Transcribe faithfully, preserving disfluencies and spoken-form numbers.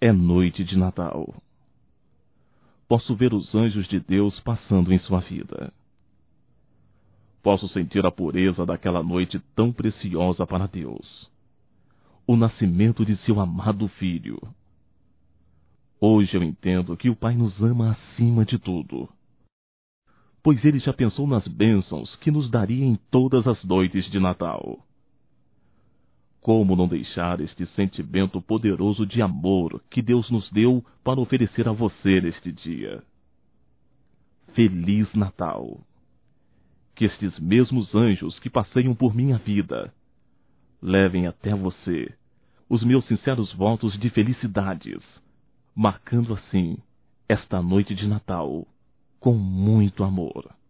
É noite de Natal. Posso ver os anjos de Deus passando em sua vida. Posso sentir a pureza daquela noite tão preciosa para Deus. O nascimento de seu amado Filho. Hoje eu entendo que o Pai nos ama acima de tudo, pois Ele já pensou nas bênçãos que nos daria em todas as noites de Natal. Como não deixar este sentimento poderoso de amor que Deus nos deu para oferecer a você neste dia? Feliz Natal! Que estes mesmos anjos que passeiam por minha vida levem até você os meus sinceros votos de felicidades, marcando assim esta noite de Natal com muito amor.